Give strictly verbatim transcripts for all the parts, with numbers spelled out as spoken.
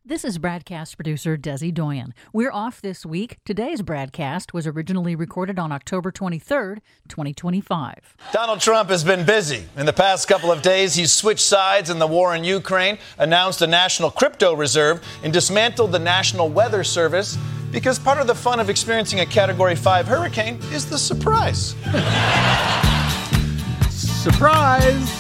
This is Bradcast producer Desi Doyen. We're off this week. Today's Bradcast was originally recorded on October twenty-third, twenty twenty-five. Donald Trump has been busy. In the past couple of days, he's switched sides in the war in Ukraine, announced a national crypto reserve, and dismantled the National Weather Service because part of the fun of experiencing a Category five hurricane is the surprise. Surprise!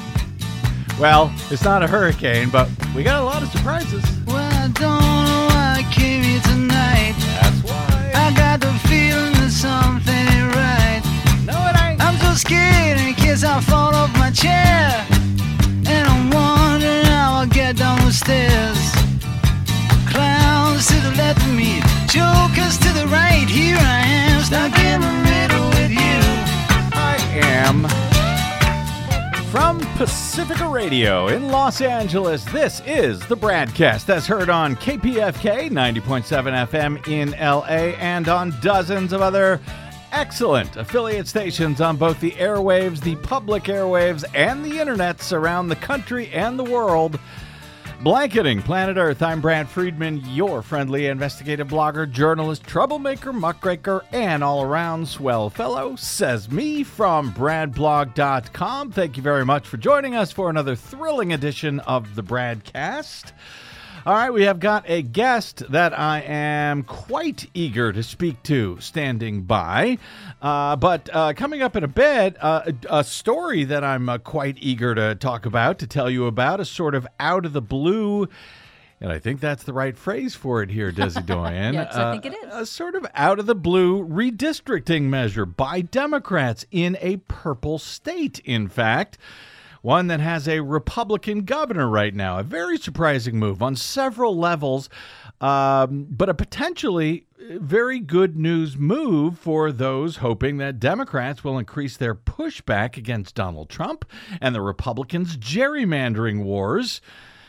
Well, it's not a hurricane, but we got a lot of surprises. Well, I don't know why I came here tonight. That's why. I got the feeling that something ain't right. No, it ain't. I'm so scared in case I fall off my chair. And I'm wondering how I'll get down the stairs. Clowns to the left of me, jokers to the right. Here I am, stuck in the middle with you. I am. From Pacifica Radio in Los Angeles, this is the Bradcast, as heard on K P F K ninety point seven F M in L A and on dozens of other excellent affiliate stations on both the airwaves, the public airwaves, and the internets around the country and the world. Blanketing planet Earth, I'm Brad Friedman, your friendly investigative blogger, journalist, troublemaker, muckraker, and all-around swell fellow, says me from brad blog dot com. Thank you very much for joining us for another thrilling edition of the Bradcast. All right, we have got a guest that I am quite eager to speak to standing by. Uh, but uh, coming up in a bit, uh, a, a story that I'm uh, quite eager to talk about, to tell you about, a sort of out of the blue, and I think that's the right phrase for it here, Desi Doyen. Yes, I think it is. Uh, a sort of out of the blue redistricting measure by Democrats in a purple state, in fact. One that has a Republican governor right now. A very surprising move on several levels, um, but a potentially very good news move for those hoping that Democrats will increase their pushback against Donald Trump and the Republicans' gerrymandering wars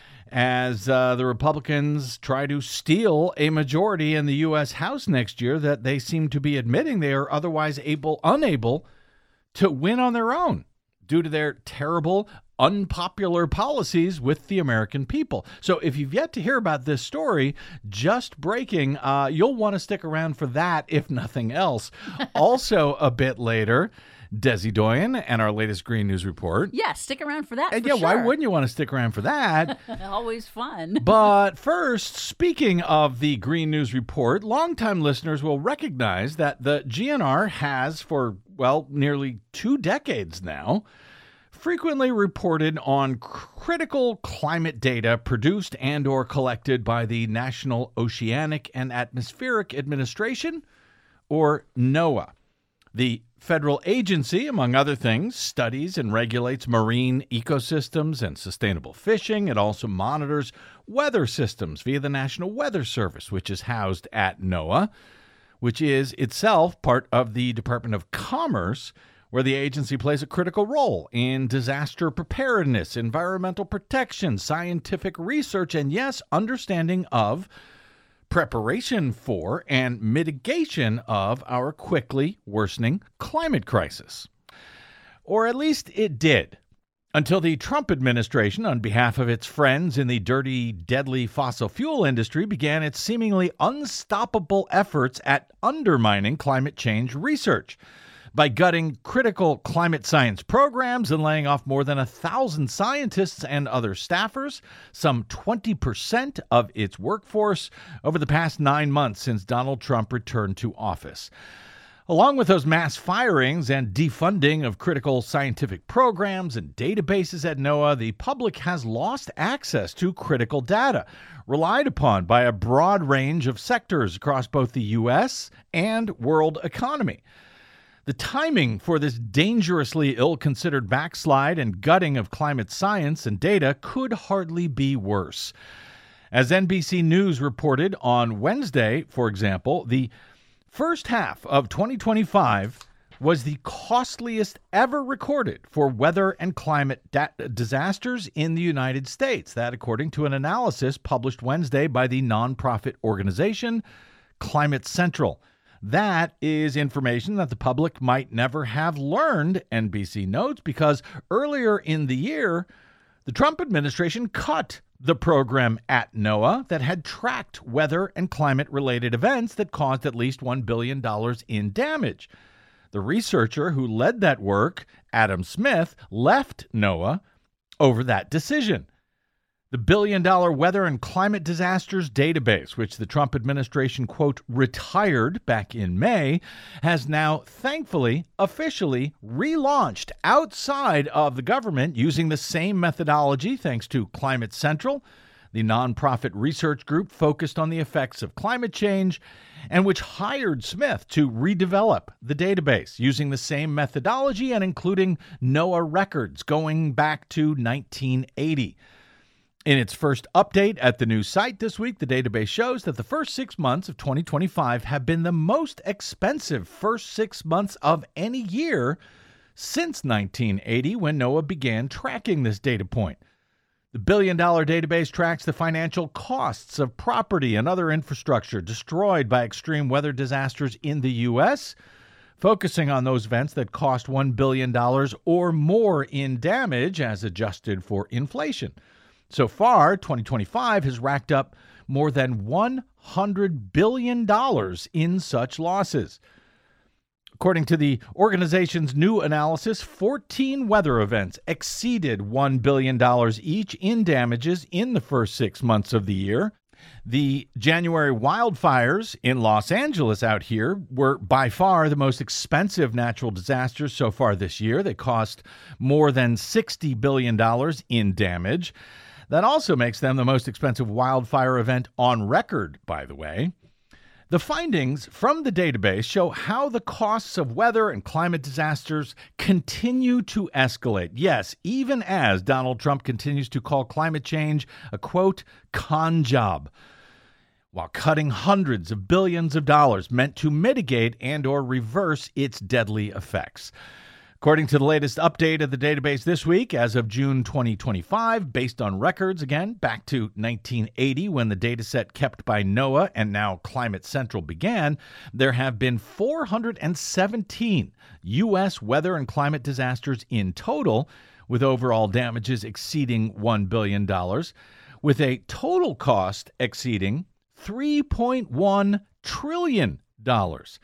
as uh, the Republicans try to steal a majority in the U S House next year that they seem to be admitting they are otherwise able, unable to win on their own, due to their terrible, unpopular policies with the American people. So if you've yet to hear about this story, just breaking, uh, you'll want to stick around for that, if nothing else. Also, a bit later, Desi Doyen and our latest Green News Report. Yes, stick around for that. And for yeah, sure. why wouldn't you want to stick around for that? Always fun. But first, speaking of the Green News Report, longtime listeners will recognize that the G N R has, for, well, nearly two decades now, frequently reported on critical climate data produced and or collected by the National Oceanic and Atmospheric Administration, or NOAA. The federal agency, among other things, studies and regulates marine ecosystems and sustainable fishing. It also monitors weather systems via the National Weather Service, which is housed at NOAA, which is itself part of the Department of Commerce, where the agency plays a critical role in disaster preparedness, environmental protection, scientific research, and yes, understanding of preparation for and mitigation of our quickly worsening climate crisis. Or at least it did, until the Trump administration, on behalf of its friends in the dirty, deadly fossil fuel industry, began its seemingly unstoppable efforts at undermining climate change research by gutting critical climate science programs and laying off more than a thousand scientists and other staffers, some twenty percent of its workforce, over the past nine months since Donald Trump returned to office. Along with those mass firings and defunding of critical scientific programs and databases at NOAA, the public has lost access to critical data relied upon by a broad range of sectors across both the U S and world economy. The timing for this dangerously ill-considered backslide and gutting of climate science and data could hardly be worse. As N B C News reported on Wednesday, for example, the first half of twenty twenty-five was the costliest ever recorded for weather and climate da- disasters in the United States. That, according to an analysis published Wednesday by the nonprofit organization Climate Central. That is information that the public might never have learned, N B C notes, because earlier in the year, the Trump administration cut the program at NOAA that had tracked weather and climate-related events that caused at least one billion dollars in damage. The researcher who led that work, Adam Smith, left NOAA over that decision. The billion-dollar Weather and Climate Disasters Database, which the Trump administration, quote, retired back in May, has now thankfully officially relaunched outside of the government using the same methodology thanks to Climate Central, the nonprofit research group focused on the effects of climate change, and which hired Smith to redevelop the database using the same methodology and including NOAA records going back to nineteen eighty. In its first update at the new site this week, the database shows that the first six months of twenty twenty-five have been the most expensive first six months of any year since nineteen eighty, when NOAA began tracking this data point. The billion-dollar database tracks the financial costs of property and other infrastructure destroyed by extreme weather disasters in the U S, focusing on those events that cost one billion dollars or more in damage as adjusted for inflation. So far, twenty twenty-five has racked up more than one hundred billion dollars in such losses. According to the organization's new analysis, fourteen weather events exceeded one billion dollars each in damages in the first six months of the year. The January wildfires in Los Angeles out here were by far the most expensive natural disasters so far this year. They cost more than sixty billion dollars in damage. That also makes them the most expensive wildfire event on record, by the way. The findings from the database show how the costs of weather and climate disasters continue to escalate. Yes, even as Donald Trump continues to call climate change a, quote, con job, while cutting hundreds of billions of dollars meant to mitigate and or reverse its deadly effects. According to the latest update of the database this week, as of June twenty twenty-five, based on records, again, back to nineteen eighty, when the data set kept by NOAA and now Climate Central began, there have been four hundred seventeen U S weather and climate disasters in total, with overall damages exceeding one billion dollars, with a total cost exceeding three point one trillion dollars.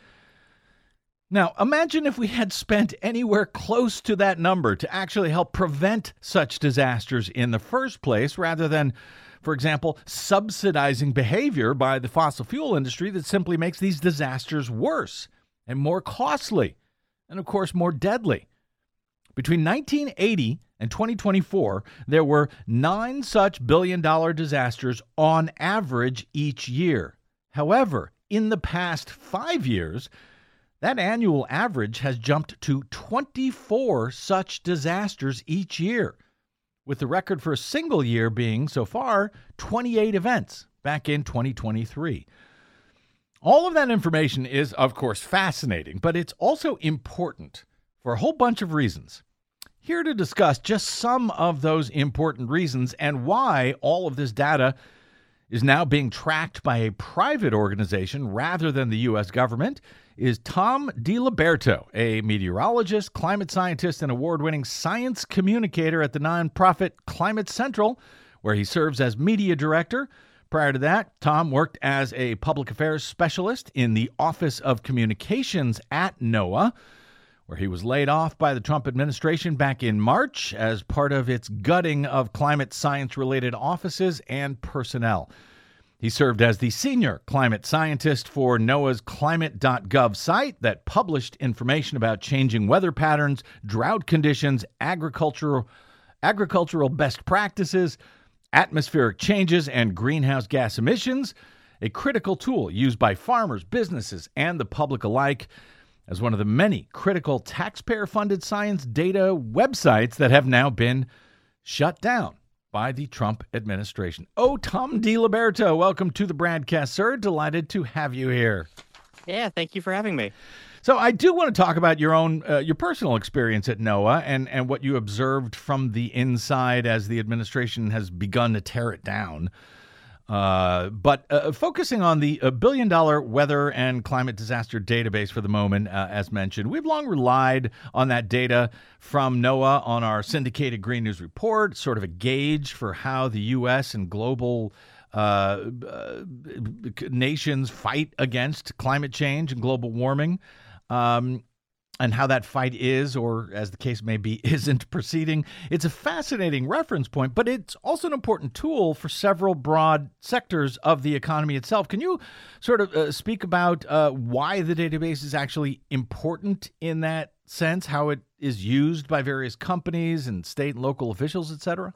Now, imagine if we had spent anywhere close to that number to actually help prevent such disasters in the first place, rather than, for example, subsidizing behavior by the fossil fuel industry that simply makes these disasters worse and more costly and, of course, more deadly. Between nineteen eighty and twenty twenty-four, there were nine such billion-dollar disasters on average each year. However, in the past five years, that annual average has jumped to twenty-four such disasters each year, with the record for a single year being, so far, twenty-eight events back in twenty twenty-three. All of that information is, of course, fascinating, but it's also important for a whole bunch of reasons. Here to discuss just some of those important reasons and why all of this data is now being tracked by a private organization rather than the U S government is Tom DiLiberto, a meteorologist, climate scientist, and award-winning science communicator at the nonprofit Climate Central, where he serves as media director. Prior to that, Tom worked as a public affairs specialist in the Office of Communications at NOAA, where he was laid off by the Trump administration back in March as part of its gutting of climate science-related offices and personnel. He served as the senior climate scientist for NOAA's climate dot gov site that published information about changing weather patterns, drought conditions, agricultural, agricultural best practices, atmospheric changes, and greenhouse gas emissions, a critical tool used by farmers, businesses, and the public alike as one of the many critical taxpayer-funded science data websites that have now been shut down by the Trump administration. Oh, Tom DiLiberto, welcome to the broadcast, sir. Delighted to have you here. Yeah, thank you for having me. So I do want to talk about your own, uh, your personal experience at NOAA and, and what you observed from the inside as the administration has begun to tear it down. Uh, but uh, focusing on the uh, billion dollar weather and climate disaster database for the moment, uh, as mentioned, we've long relied on that data from NOAA on our syndicated Green News Report, sort of a gauge for how the U S and global uh, uh, nations fight against climate change and global warming. Um, and how that fight is, or as the case may be, isn't proceeding. It's a fascinating reference point, but it's also an important tool for several broad sectors of the economy itself. Can you sort of uh, speak about uh, why the database is actually important in that sense, how it is used by various companies and state and local officials, et cetera?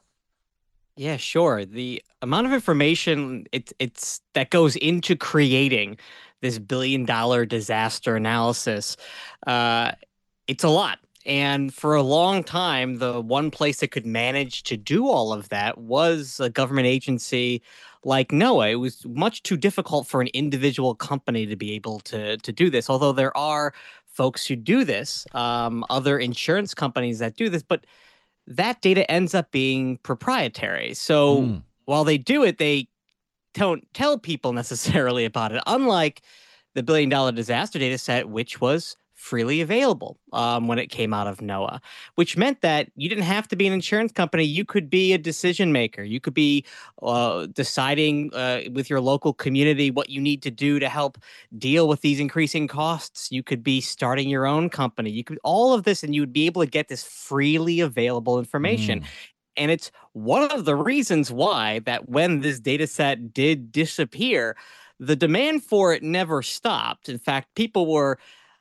Yeah, sure. The amount of information it's it's that goes into creating this billion dollar disaster analysis, uh, it's a lot. And for a long time, the one place that could manage to do all of that was a government agency like NOAA. It was much too difficult for an individual company to be able to to do this, although there are folks who do this, um, other insurance companies that do this, but that data ends up being proprietary. So Mm. while they do it, they don't tell people necessarily about it, unlike the billion dollar disaster data set, which was freely available um, when it came out of NOAA, which meant that you didn't have to be an insurance company. You could be a decision maker. You could be uh, deciding uh, with your local community what you need to do to help deal with these increasing costs. You could be starting your own company. You could all of this, and you would be able to get this freely available information. Mm. And it's one of the reasons why that when this data set did disappear, the demand for it never stopped. In fact, people were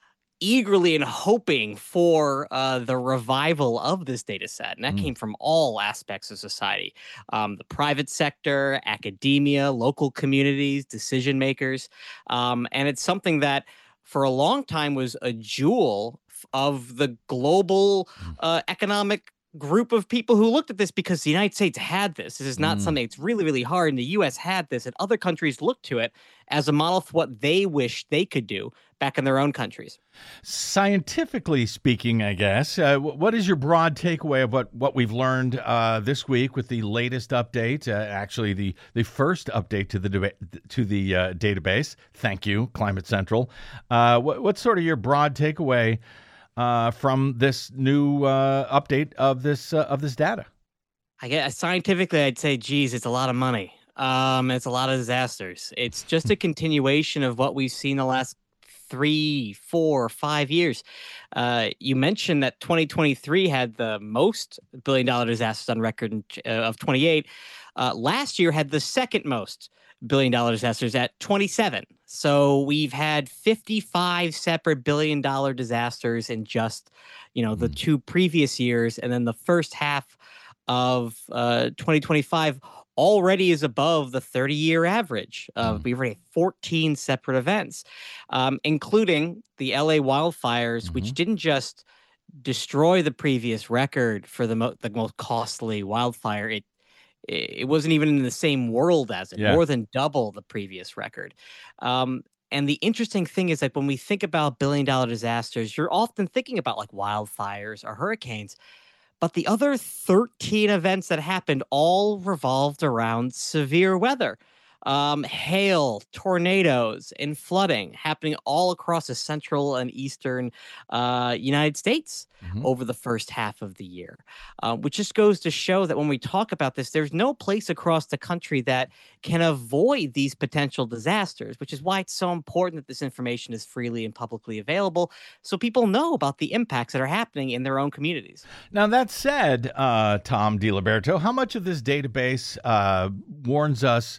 eagerly and hoping for uh, the revival of this data set. And that Mm. came from all aspects of society, um, the private sector, academia, local communities, decision makers. Um, and it's something that for a long time was a jewel f- of the global uh, economic group of people who looked at this, because the United States had this. This is not Mm. something that's really, really hard. And the U S had this, and other countries looked to it as a model for what they wish they could do back in their own countries. Scientifically speaking, I guess, uh, wh- what is your broad takeaway of what, what we've learned uh, this week with the latest update? Uh, actually, the, the first update to the deba- to the uh, database. Thank you, Climate Central. Uh, what, what's sort of your broad takeaway uh, from this new uh, update of this uh, of this data? I guess scientifically, I'd say, geez, it's a lot of money. Um, it's a lot of disasters. It's just a continuation of what we've seen the last three, four, five years. Uh, you mentioned that twenty twenty-three had the most billion dollar disasters on record in, uh, of twenty-eight. Uh, last year had the second most billion dollar disasters at twenty-seven. So we've had fifty-five separate billion dollar disasters in just, you know, the Mm. two previous years. And then the first half of uh, twenty twenty-five already is above the thirty year average. Uh, Mm. We've already had fourteen separate events, um, including the L A wildfires, which Mhm. didn't just destroy the previous record for the, mo- the most costly wildfire. It it wasn't even in the same world as it, Yeah. more than double the previous record. Um, and the interesting thing is that when we think about billion dollar disasters, you're often thinking about like wildfires or hurricanes. But the other thirteen events that happened all revolved around severe weather. Um, hail, tornadoes, and flooding happening all across the central and eastern uh, United States Mhm. over the first half of the year, uh, which just goes to show that when we talk about this, there's no place across the country that can avoid these potential disasters, which is why it's so important that this information is freely and publicly available so people know about the impacts that are happening in their own communities. Now, that said, uh, Tom DiLiberto, how much of this database uh, warns us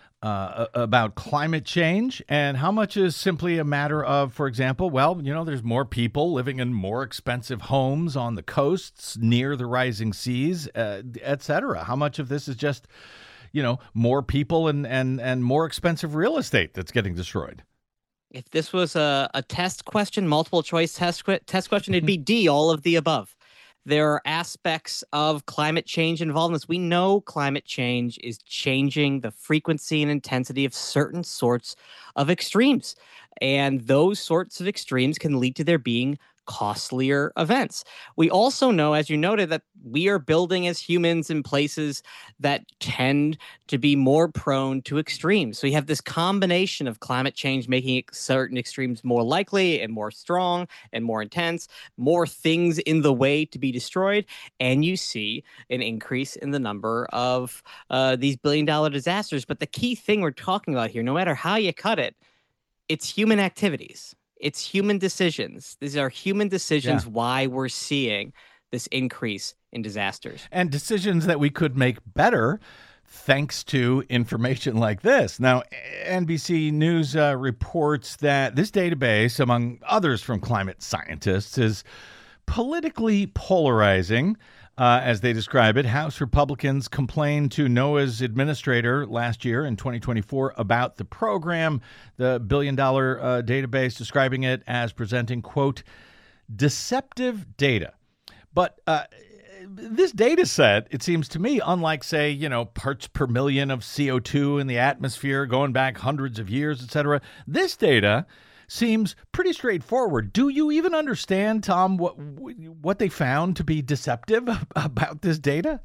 uh, a- about climate change, and how much is simply a matter of, for example, well, you know, there's more people living in more expensive homes on the coasts near the rising seas, uh, et cetera? How much of this is just, you know, more people and, and, and more expensive real estate that's getting destroyed? If this was a, a test question, multiple choice test, que- test question, it'd be D, all of the above. There are aspects of climate change involved in this. We know climate change is changing the frequency and intensity of certain sorts of extremes. And those sorts of extremes can lead to there being costlier events. We also know, as you noted, that we are building as humans in places that tend to be more prone to extremes. So you have this combination of climate change making certain extremes more likely and more strong and more intense, more things in the way to be destroyed, and you see an increase in the number of uh, these billion dollar disasters. But the key thing we're talking about here, no matter how you cut it, it's human activities. It's human decisions. These are human decisions Yeah. why we're seeing this increase in disasters. And decisions that we could make better thanks to information like this. Now, N B C News uh, reports that this database, among others from climate scientists, is politically polarizing. Uh, as they describe it, House Republicans complained to NOAA's administrator last year in twenty twenty-four about the program, the billion-dollar uh, database, describing it as presenting, quote, deceptive data. But uh, this data set, it seems to me, unlike, say, you know, parts per million of C O two in the atmosphere going back hundreds of years, et cetera, this data seems pretty straightforward. Do you even understand, Tom, what what they found to be deceptive about this data?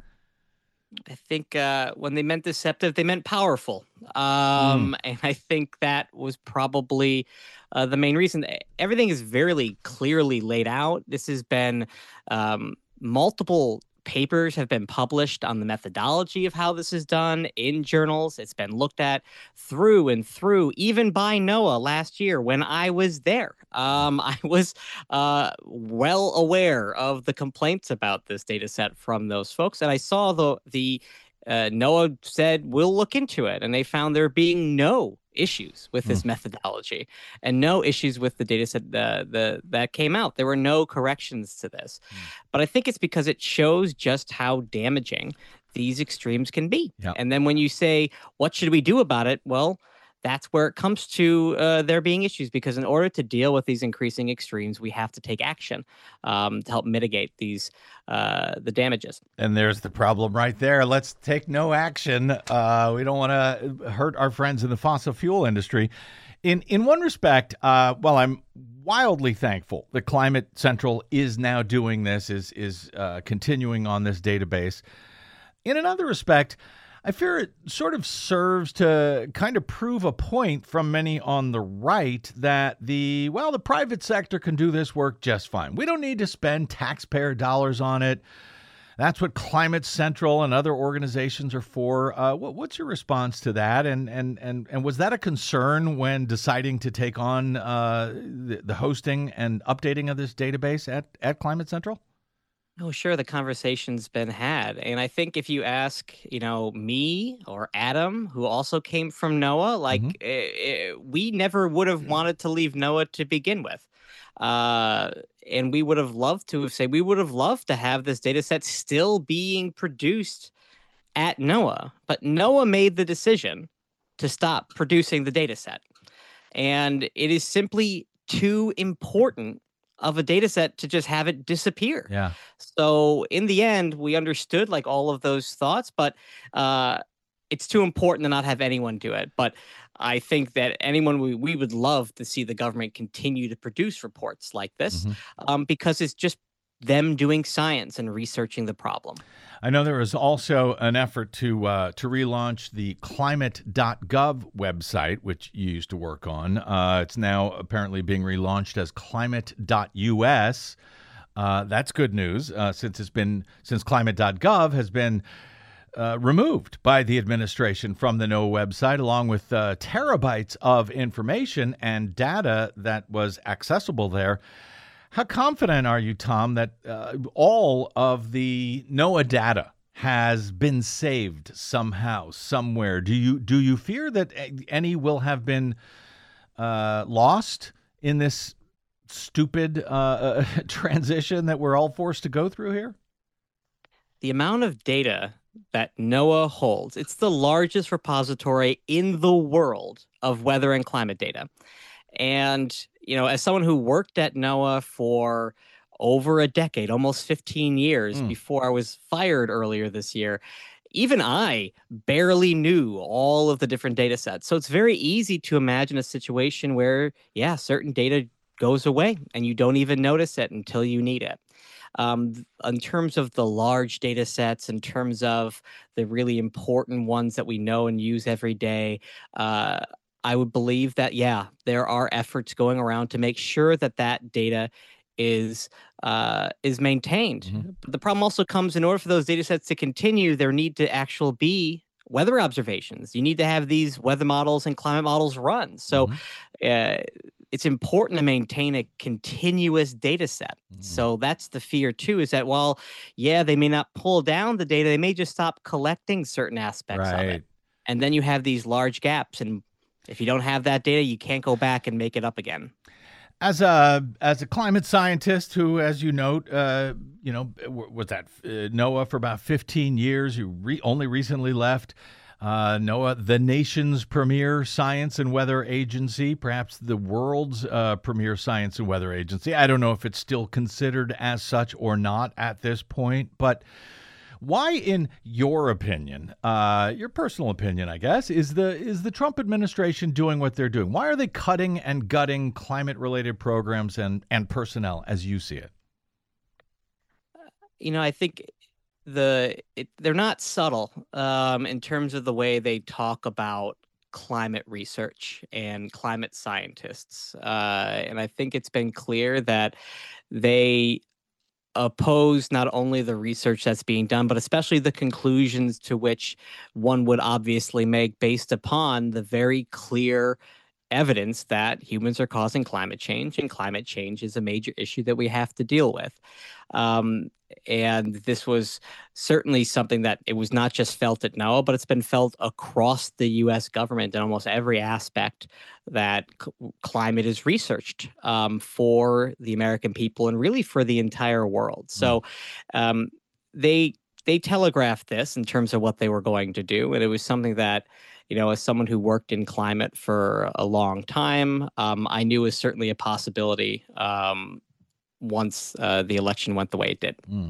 I think uh, when they meant deceptive, they meant powerful. Um, Mm. And I think that was probably uh, the main reason. Everything is very clearly laid out. This has been um, multiple papers have been published on the methodology of how this is done in journals. It's been looked at through and through, even by NOAA last year when I was there. Um, I was uh, well aware of the complaints about this data set from those folks. And I saw the, the uh, NOAA said, we'll look into it. And they found there being no issues with this methodology and no issues with the data set the, the, that came out. There were no corrections to this. Mm. But I think it's because it shows just how damaging these extremes can be. Yep. And then when you say, what should we do about it? Well, that's where it comes to uh, there being issues, because in order to deal with these increasing extremes, we have to take action um, to help mitigate these uh, the damages. And there's the problem right there. Let's take no action. Uh, we don't want to hurt our friends in the fossil fuel industry. In in one respect, uh, well, I'm wildly thankful that Climate Central is now doing this, is is uh, continuing on this database. In another respect, I fear it sort of serves to kind of prove a point from many on the right that the, well, the private sector can do this work just fine. We don't need to spend taxpayer dollars on it. That's what Climate Central and other organizations are for. Uh, what, what's your response to that? And and and and was that a concern when deciding to take on uh, the, the hosting and updating of this database at, at Climate Central? Oh, sure. The conversation's been had. And I think if you ask, you know, me or Adam, who also came from NOAA, like Mhm. eh, eh, we never would have wanted to leave NOAA to begin with. Uh, and we would have loved to have said, we would have loved to have this data set still being produced at NOAA. But NOAA made the decision to stop producing the data set. And it is simply too important of a data set to just have it disappear. Yeah. So in the end, we understood like all of those thoughts, but uh, it's too important to not have anyone do it. But I think that anyone, we, we would love to see the government continue to produce reports like this Mhm. um, because it's just them doing science and researching the problem. I know there was also an effort to uh, to relaunch the climate dot gov website, which you used to work on. Uh, it's now apparently being relaunched as climate dot U S. Uh, that's good news uh, since it's been since climate dot gov has been uh, removed by the administration from the NOAA website, along with uh, terabytes of information and data that was accessible there. How confident are you, Tom, that uh, all of the NOAA data has been saved somehow, somewhere? Do you do you fear that any will have been uh, lost in this stupid uh, uh, transition that we're all forced to go through here? The amount of data that NOAA holds, it's the largest repository in the world of weather and climate data. And, you know, as someone who worked at NOAA for over a decade, almost fifteen years Mm. before I was fired earlier this year, even I barely knew all of the different data sets. So it's very easy to imagine a situation where, yeah, certain data goes away and you don't even notice it until you need it. Um, in terms of the large data sets, in terms of the really important ones that we know and use every day, uh, I would believe that, yeah, there are efforts going around to make sure that that data is uh, is maintained. Mm-hmm. But the problem also comes, in order for those data sets to continue, there need to actually be weather observations. You need to have these weather models and climate models run. So Mm-hmm. uh, it's important to maintain a continuous data set. Mm-hmm. So that's the fear too, is that while, yeah, they may not pull down the data, they may just stop collecting certain aspects Right. of it. And then you have these large gaps. And if you don't have that data, you can't go back and make it up again. As a as a climate scientist who, as you note, uh, you know, was at uh, NOAA for about fifteen years. You re- only recently left uh, NOAA, the nation's premier science and weather agency, perhaps the world's uh, premier science and weather agency. I don't know if it's still considered as such or not at this point, but why, in your opinion, uh, your personal opinion, I guess, is the is the Trump administration doing what they're doing? Why are they cutting and gutting climate-related programs and, and personnel, as you see it? You know, I think the it, they're not subtle um, in terms of the way they talk about climate research and climate scientists. Uh, and I think it's been clear that they oppose not only the research that's being done, but especially the conclusions to which one would obviously make based upon the very clear evidence that humans are causing climate change, and climate change is a major issue that we have to deal with. Um, and this was certainly something that it was not just felt at NOAA, but it's been felt across the U S government in almost every aspect that c- climate is researched um, for the American people and really for the entire world. So um, they they telegraphed this in terms of what they were going to do, and it was something that, you know, as someone who worked in climate for a long time, um, I knew was certainly a possibility um, once uh, the election went the way it did. Mm.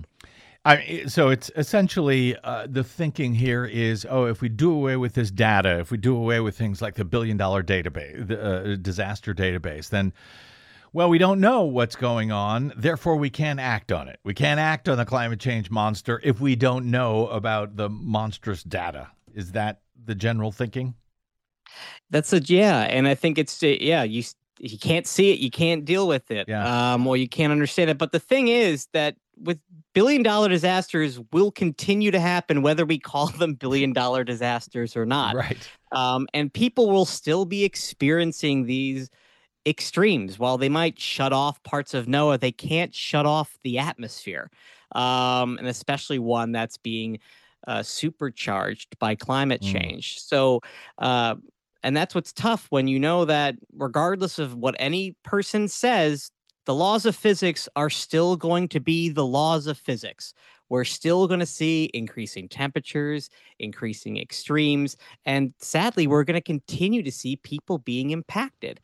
I, so it's essentially uh, the thinking here is, oh, if we do away with this data, if we do away with things like the billion dollar database, the uh, disaster database, then, well, we don't know what's going on. Therefore, we can't act on it. We can't act on the climate change monster if we don't know about the monstrous data. Is that the general thinking? That's a yeah, and I think it's yeah. You you can't see it, you can't deal with it, Yeah. um, or you can't understand it. But the thing is that with billion dollar disasters will continue to happen whether we call them billion dollar disasters or not. Right. Um, and people will still be experiencing these extremes. While they might shut off parts of NOAA, they can't shut off the atmosphere, um, and especially one that's being uh, supercharged by climate Mm. change. So, uh, and that's what's tough when you know that regardless of what any person says, the laws of physics are still going to be the laws of physics. We're still going to see increasing temperatures, increasing extremes, and sadly, we're going to continue to see people being impacted.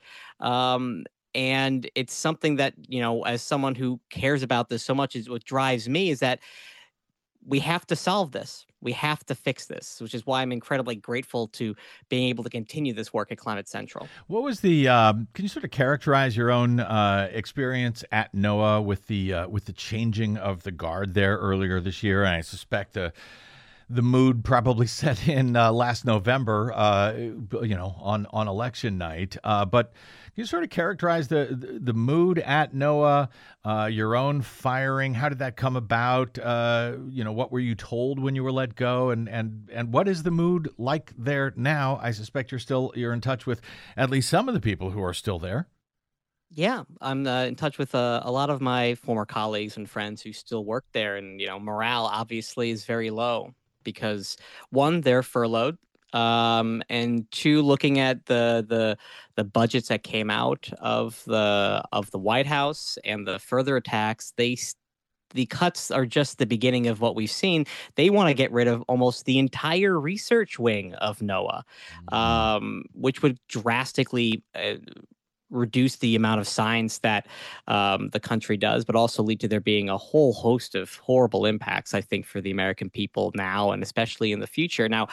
Um, and it's something that, you know, as someone who cares about this so much, is what drives me is that we have to solve this. We have to fix this, which is why I'm incredibly grateful to being able to continue this work at Climate Central. What was the? Um, can you sort of characterize your own uh, experience at NOAA with the uh, with the changing of the guard there earlier this year? And I suspect uh, the mood probably set in uh, last November, uh, you know, on on election night. Uh, but can you sort of characterize the the, the mood at NOAA? Uh, your own firing, how did that come about? Uh, you know, what were you told when you were let go, and and and what is the mood like there now? I suspect you're still you're in touch with at least some of the people who are still there. Yeah, I'm uh, in touch with uh, a lot of my former colleagues and friends who still work there, and you know, morale obviously is very low because one, they're furloughed. Um, and two, looking at the the the budgets that came out of the of the White House and the further attacks, they the cuts are just the beginning of what we've seen. They want to get rid of almost the entire research wing of NOAA, um, which would drastically uh, reduce the amount of science that um, the country does, but also lead to there being a whole host of horrible impacts, I think, for the American people now and especially in the future. Now,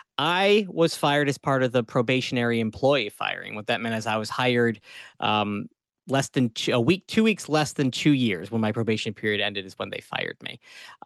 I was fired as part of the probationary employee firing. What that meant is I was hired um, less than two, a week, two weeks less than two years when my probation period ended is when they fired me.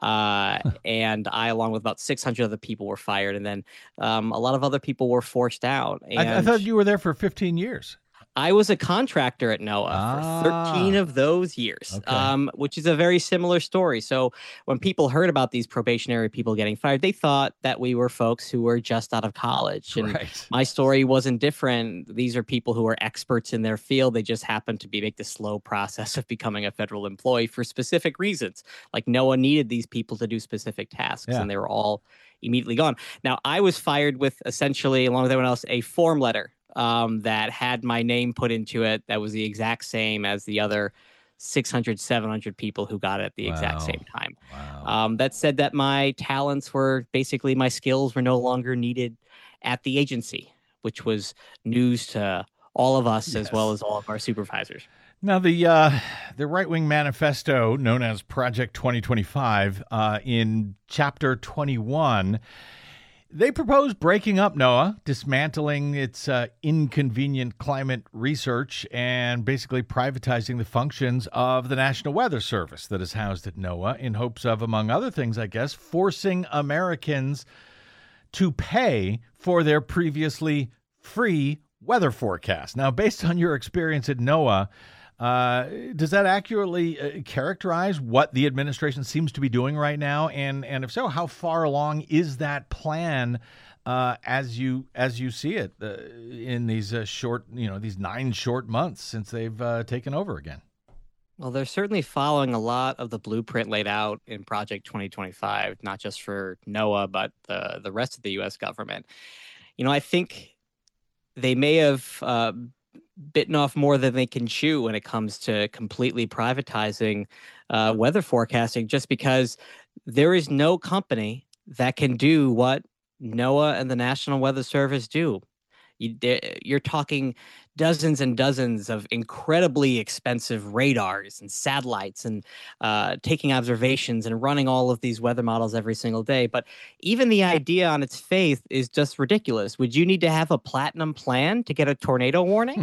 Uh, and I, along with about six hundred other people, were fired. And then um, a lot of other people were forced out. And I, I thought you were there for fifteen years. I was a contractor at NOAA Ah, for thirteen of those years, okay. um, which is a very similar story. So when people heard about these probationary people getting fired, they thought that we were folks who were just out of college. And Right. my story wasn't different. These are people who are experts in their field. They just happen to be make the slow process of becoming a federal employee for specific reasons. Like NOAA needed these people to do specific tasks, Yeah. and they were all immediately gone. Now, I was fired with essentially, along with everyone else, a form letter um, that had my name put into it. That was the exact same as the other six hundred, seven hundred people who got it at the exact Wow. same time. Wow. Um, that said that my talents were basically my skills were no longer needed at the agency, which was news to all of us as well Yes. as all of our supervisors. Now, the uh, the right-wing manifesto known as Project twenty twenty-five, uh, in Chapter twenty-one, they propose breaking up NOAA, dismantling its uh, inconvenient climate research, and basically privatizing the functions of the National Weather Service that is housed at NOAA in hopes of, among other things, I guess, forcing Americans to pay for their previously free weather forecast. Now, based on your experience at NOAA, uh, does that accurately uh, characterize what the administration seems to be doing right now? And and if so, how far along is that plan uh, as you as you see it uh, in these uh, short, you know, these nine short months since they've uh, taken over again? Well, they're certainly following a lot of the blueprint laid out in Project twenty twenty-five, not just for NOAA, but the, the rest of the U S government. You know, I think they may have uh, bitten off more than they can chew when it comes to completely privatizing uh, weather forecasting, just because there is no company that can do what NOAA and the National Weather Service do. You, you're talking dozens and dozens of incredibly expensive radars and satellites and uh, taking observations and running all of these weather models every single day. But even the idea on its face is just ridiculous. Would you need to have a platinum plan to get a tornado warning?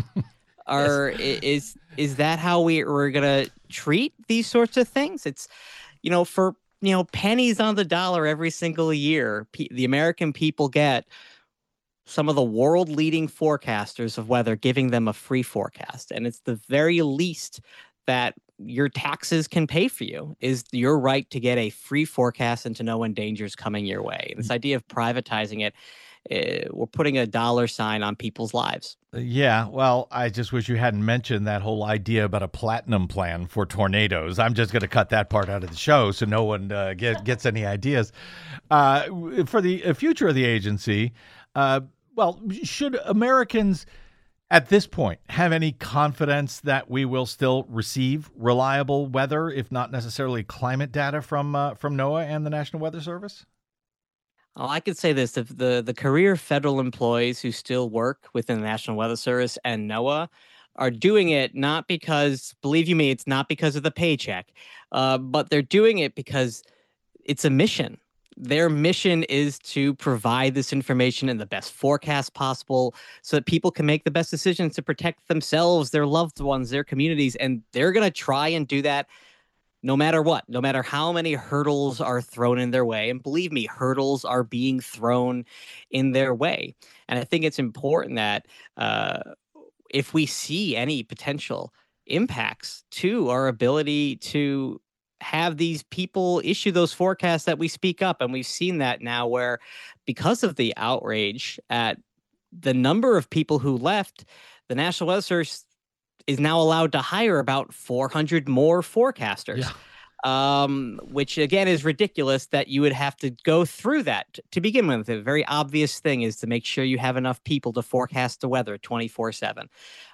Or i- is is that how we, we're going to treat these sorts of things? It's, you know, for, you know, pennies on the dollar every single year, pe- the American people get some of the world leading forecasters of weather giving them a free forecast. And it's the very least that your taxes can pay for you is your right to get a free forecast and to know when danger's coming your way. And this idea of privatizing it, uh, we're putting a dollar sign on people's lives. Yeah, well, I just wish you hadn't mentioned that whole idea about a platinum plan for tornadoes. I'm just going to cut that part out of the show so no one uh, get, gets any ideas. Uh, for the future of the agency, uh, well, should Americans at this point have any confidence that we will still receive reliable weather, if not necessarily climate data from uh, from NOAA and the National Weather Service? Oh, I could say this: the, the the career federal employees who still work within the National Weather Service and NOAA are doing it not because, believe you me, it's not because of the paycheck, uh, but they're doing it because it's a mission. Their mission is to provide this information in the best forecast possible so that people can make the best decisions to protect themselves, their loved ones, their communities. And they're going to try and do that no matter what, no matter how many hurdles are thrown in their way. And believe me, hurdles are being thrown in their way. And I think it's important that uh, if we see any potential impacts to our ability to have these people issue those forecasts, that we speak up. And we've seen that now where, because of the outrage at the number of people who left, the National Weather Service is now allowed to hire about four hundred more forecasters. Yeah. Um, which again is ridiculous that you would have to go through that to begin with. The very obvious thing is to make sure you have enough people to forecast the weather twenty-four seven.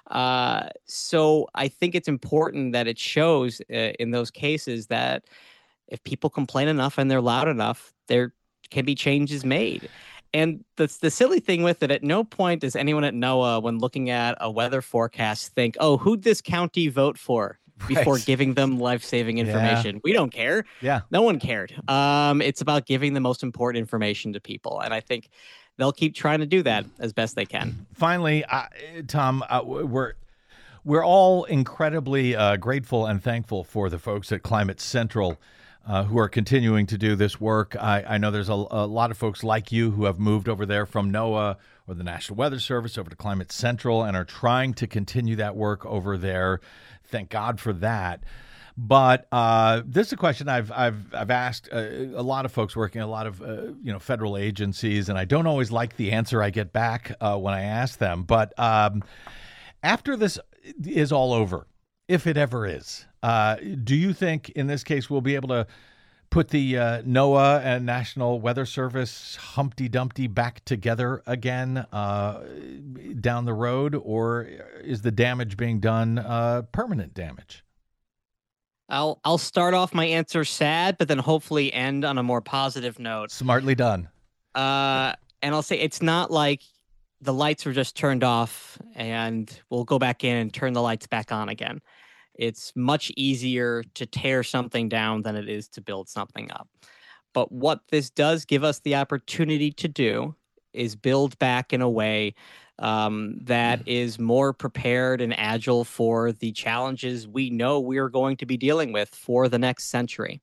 Uh, so I think it's important that it shows uh, in those cases that if people complain enough and they're loud enough, there can be changes made. And the, the silly thing with it, at no point does anyone at NOAA, when looking at a weather forecast, think, oh, who'd this county vote for? Before Right. giving them life-saving information. We don't care. Yeah. No one cared. Um, it's about giving the most important information to people. And I think they'll keep trying to do that as best they can. Finally, uh, Tom, uh, we're we're all incredibly uh, grateful and thankful for the folks at Climate Central uh, who are continuing to do this work. I, I know there's a, a lot of folks like you who have moved over there from NOAA or the National Weather Service over to Climate Central and are trying to continue that work over there. Thank God for that. But uh, this is a question I've I've I've asked uh, a lot of folks working in a lot of uh, you know federal agencies, and I don't always like the answer I get back uh, when I ask them. But um, after this is all over, if it ever is, uh, do you think in this case we'll be able to put the uh, NOAA and National Weather Service Humpty Dumpty back together again uh, down the road, or is the damage being done uh, permanent damage? I'll I'll start off my answer sad, but then hopefully end on a more positive note. Smartly done. Uh, and I'll say it's not like the lights were just turned off and we'll go back in and turn the lights back on again. It's much easier to tear something down than it is to build something up. But what this does give us the opportunity to do is build back in a way um, that is more prepared and agile for the challenges we know we are going to be dealing with for the next century.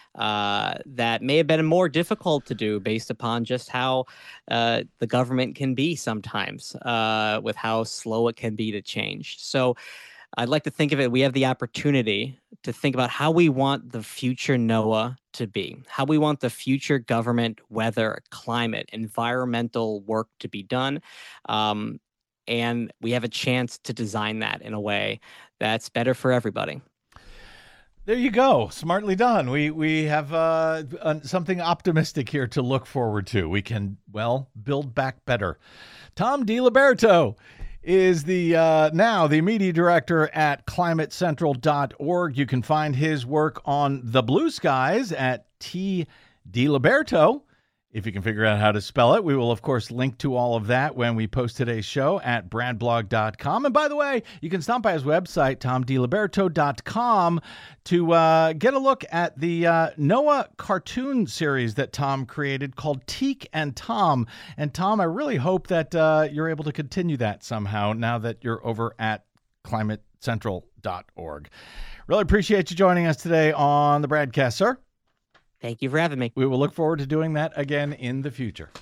Uh, that may have been more difficult to do based upon just how uh, the government can be sometimes, uh, with how slow it can be to change. So I'd like to think of it, we have the opportunity to think about how we want the future NOAA to be, how we want the future government, weather, climate, environmental work to be done. Um, and we have a chance to design that in a way that's better for everybody. There you go. Smartly done. We we have uh, uh, something optimistic here to look forward to. We can, well, build back better. Tom DiLiberto is the uh, now the media director at climate central dot org. You can find his work on the blue skies at T. DiLiberto. If you can figure out how to spell it, we will, of course, link to all of that when we post today's show at brad blog dot com. And by the way, you can stop by his website, tom diliberto dot com, to uh, get a look at the uh, NOAA cartoon series that Tom created called Teak and Tom. And Tom, I really hope that uh, you're able to continue that somehow now that you're over at climate central dot org. Really appreciate you joining us today on the Bradcast, sir. Thank you for having me. We will look forward to doing that again in the future.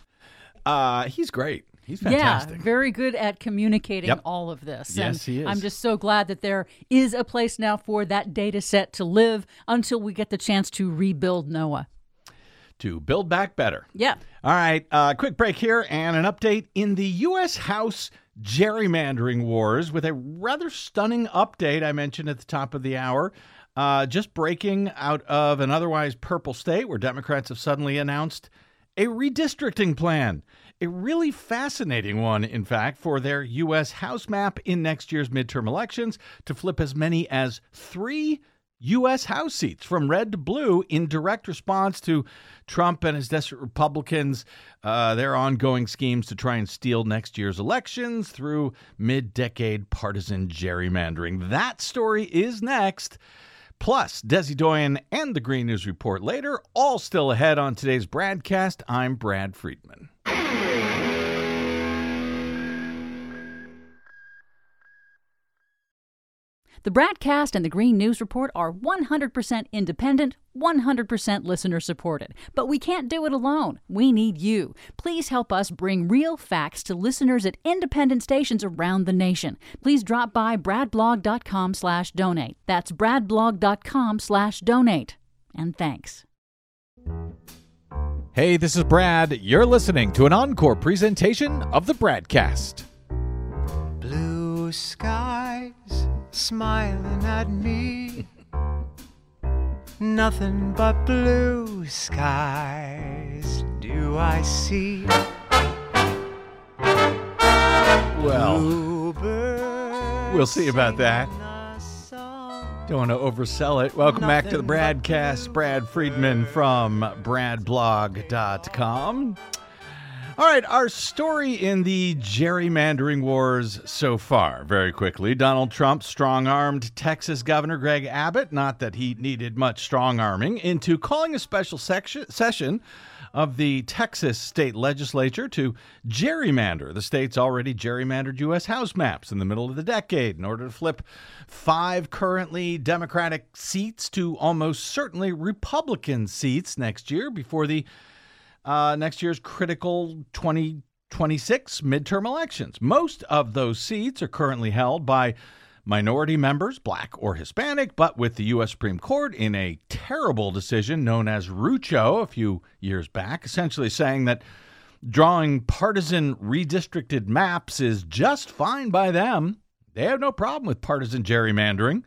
Uh, he's great. He's fantastic. Yeah, very good at communicating Yep. all of this. Yes, and he is. I'm just so glad that there is a place now for that data set to live until we get the chance to rebuild NOAA. To build back better. Yeah. All right, uh, quick break here and an update in the U S House gerrymandering wars with a rather stunning update I mentioned at the top of the hour. Uh, just breaking out of an otherwise purple state where Democrats have suddenly announced a redistricting plan. A really fascinating one, in fact, for their U S House map in next year's midterm elections to flip as many as three U S House seats from red to blue in direct response to Trump and his desperate Republicans, uh, their ongoing schemes to try and steal next year's elections through mid-decade partisan gerrymandering. That story is next. Plus, Desi Doyen and the Green News Report later, all still ahead on today's Bradcast. I'm Brad Friedman. The Bradcast and the Green News Report are one hundred percent independent, one hundred percent listener supported. But we can't do it alone. We need you. Please help us bring real facts to listeners at independent stations around the nation. Please drop by bradblog dot com slash donate. That's bradblog dot com slash donate. And thanks. Hey, this is Brad. You're listening to an encore presentation of the Bradcast. Blue skies smiling at me. Nothing but blue skies do I see. Well, Bluebirds we'll see about that. sing a song. Don't want to oversell it. Welcome back to the Bradcast. Brad Friedman from brad blog dot com. All right, our story in the gerrymandering wars so far, very quickly. Donald Trump strong-armed Texas Governor Greg Abbott, not that he needed much strong-arming, into calling a special section, session of the Texas state legislature to gerrymander the state's already gerrymandered U S House maps in the middle of the decade in order to flip five currently Democratic seats to almost certainly Republican seats next year before the uh, next year's critical twenty twenty-six midterm elections. Most of those seats are currently held by minority members, black or Hispanic, but with the U S Supreme Court in a terrible decision known as Rucho a few years back, essentially saying that drawing partisan redistricted maps is just fine by them. They have no problem with partisan gerrymandering.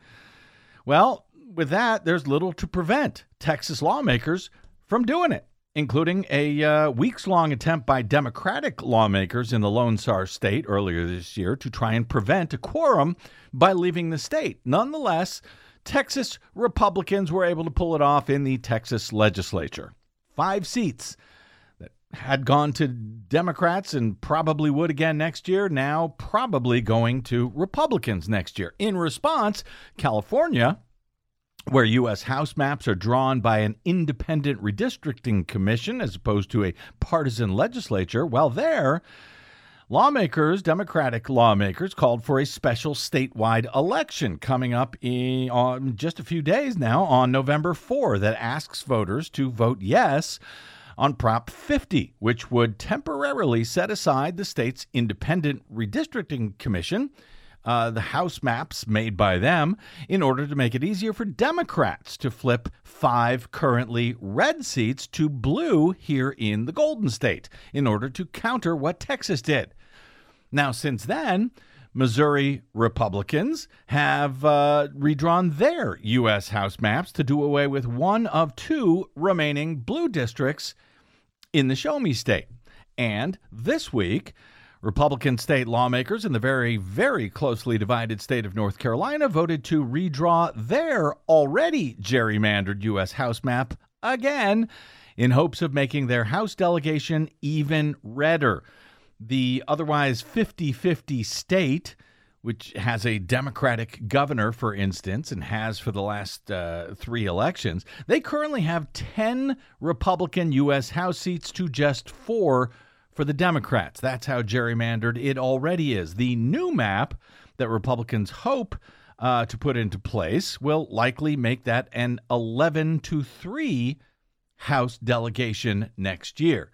Well, with that, there's little to prevent Texas lawmakers from doing it, including a uh, weeks-long attempt by Democratic lawmakers in the Lone Star State earlier this year to try and prevent a quorum by leaving the state. Nonetheless, Texas Republicans were able to pull it off in the Texas legislature. Five seats that had gone to Democrats and probably would again next year, now probably going to Republicans next year. In response, California, where U S House maps are drawn by an independent redistricting commission as opposed to a partisan legislature, well, there, lawmakers, Democratic lawmakers, called for a special statewide election coming up in on just a few days now on November fourth that asks voters to vote yes on Prop fifty, which would temporarily set aside the state's independent redistricting commission, Uh, the House maps made by them, in order to make it easier for Democrats to flip five currently red seats to blue here in the Golden State in order to counter what Texas did. Now, since then, Missouri Republicans have uh, redrawn their U S House maps to do away with one of two remaining blue districts in the Show Me State. And this week, Republican state lawmakers in the very, very closely divided state of North Carolina voted to redraw their already gerrymandered U S House map again in hopes of making their House delegation even redder. The otherwise fifty-fifty state, which has a Democratic governor, for instance, and has for the last uh, three elections, they currently have ten Republican U S House seats to just four for the Democrats. That's how gerrymandered it already is. The new map that Republicans hope uh, to put into place will likely make that an eleven to three House delegation next year.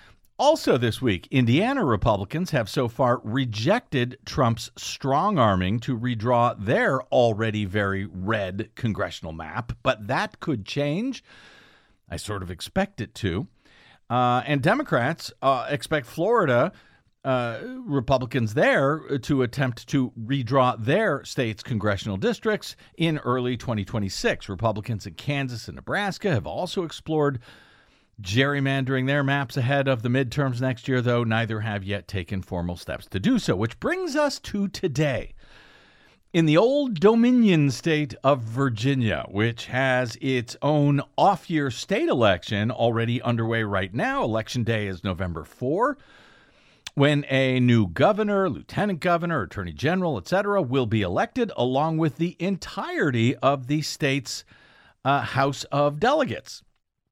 Also this week, Indiana Republicans have so far rejected Trump's strong-arming to redraw their already very red congressional map, but that could change. I sort of expect it to. Uh, and Democrats uh, expect Florida uh, Republicans there to attempt to redraw their state's congressional districts in early twenty twenty-six. Republicans in Kansas and Nebraska have also explored gerrymandering their maps ahead of the midterms next year, though neither have yet taken formal steps to do so, which brings us to today. In the Old Dominion state of Virginia, which has its own off-year state election already underway right now, Election Day is November fourth, when a new governor, lieutenant governor, attorney general, et cetera, will be elected along with the entirety of the state's uh, House of Delegates.